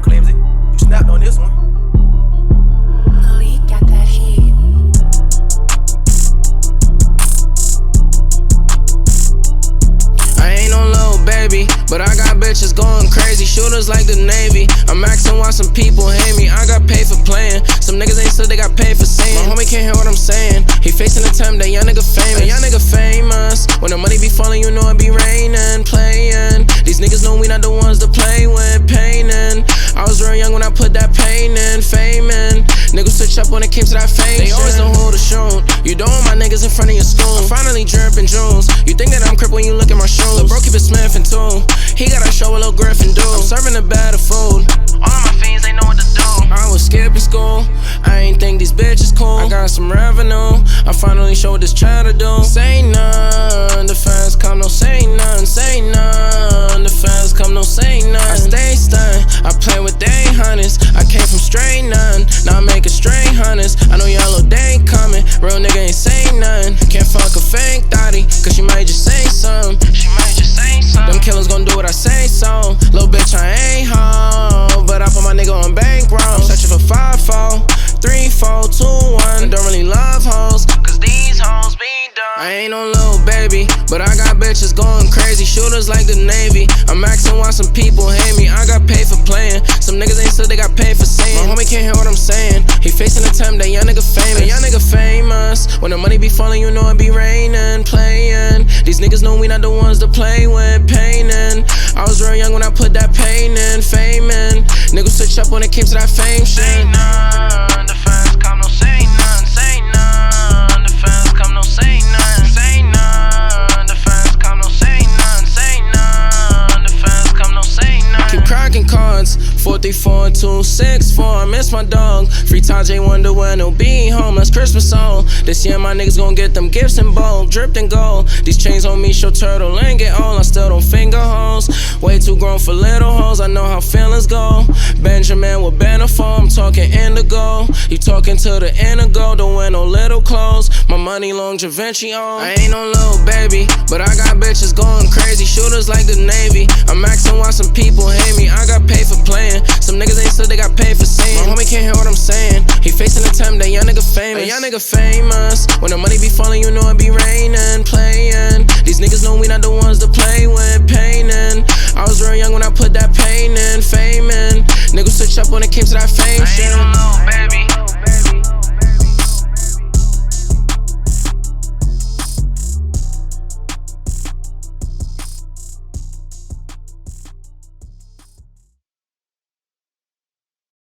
I'm clumsy. You snapped on this one. Malik got that heat. I ain't no little baby, but I got bitches going crazy. Shooters like the Navy. I'm maxing while some people hate me. I got paid for playing. Some niggas ain't said they got paid for saying. My homie can't hear what I'm saying. He facing the time that young nigga famous. Young nigga famous. When the money be falling, you know it be raining, playing. These niggas know we not the ones to play with, painin'. I was real young when I put that pain in, fame in. Niggas switch up when it came to that fame. They always know who to shoot. You don't want my niggas in front of your school. I'm finally dripping jewels. You think that I'm crip when you look at my shoes. Lil' bro keep it Smith and too. He gotta show a little Griffin do. I'm serving a better food. All of my fiends, they know what to do. I was skipping school. I ain't think these bitches cool. I got some revenue. I finally showed this child to do. Say none, the fans come, no say none. Say none, the fans come, no say none. I stay stunned, I play with they hunters. I came from straight none, now I'm making straight hunters. I know yellow they ain't coming, real nigga ain't say nothing. Can't fuck a fake thotty, cause she might just say something. She might just say something. Them killers gon' do what I say so. Little bitch, I ain't hoe, but I put my nigga on bankroll. I'm searching for 5-4, 3-4, 2-1. I don't really love hoes, cause these hoes be dumb. I ain't no little baby, but I got bitches going crazy. Shooters like the Navy. I'm maxing while some people hate me. I got paid for playing. Some niggas ain't said they got paid for saying. My homie can't hear what I'm saying. He facing the time that young nigga famous. Young nigga famous. When the money be falling, you know it be raining, playing. These niggas know we not the ones to play with, painin'. I was real young when I put that pain in, fame in. Niggas switch up when it came to that fame shit. Say none, the fans come, no say none. Say none, the fans come, no say none. Say none, the fans come, no say none. Say none, the fans come, no say none. Keep cracking cards, 4-3-4 and 2-6-4. I miss my dog. Free Tajay wonder when he'll be home. That's Christmas song. This year my niggas gon' get them gifts in bulk, dripped in gold. These chains on me show turtle and get old. I still don't finger hoes. Way too grown for little hoes. I know how feelings go. Benjamin with Benefo, I'm talking indigo. You talking to the indigo, don't wear no little clothes. My money long Givenchy on. I ain't no little baby, but I got bitches going crazy. Shooters like the Navy. I'm maxing while some people hate me. I got paid for playing. Some niggas ain't said they got paid for saying. My homie can't hear what I'm saying. He facing the time that young nigga famous. Young nigga famous. When the money be falling, you know it be raining, playing. These niggas know we not the ones to play with, painin'. I was real young when I put that pain in, fame in. Niggas switch up when it came to that fame shit.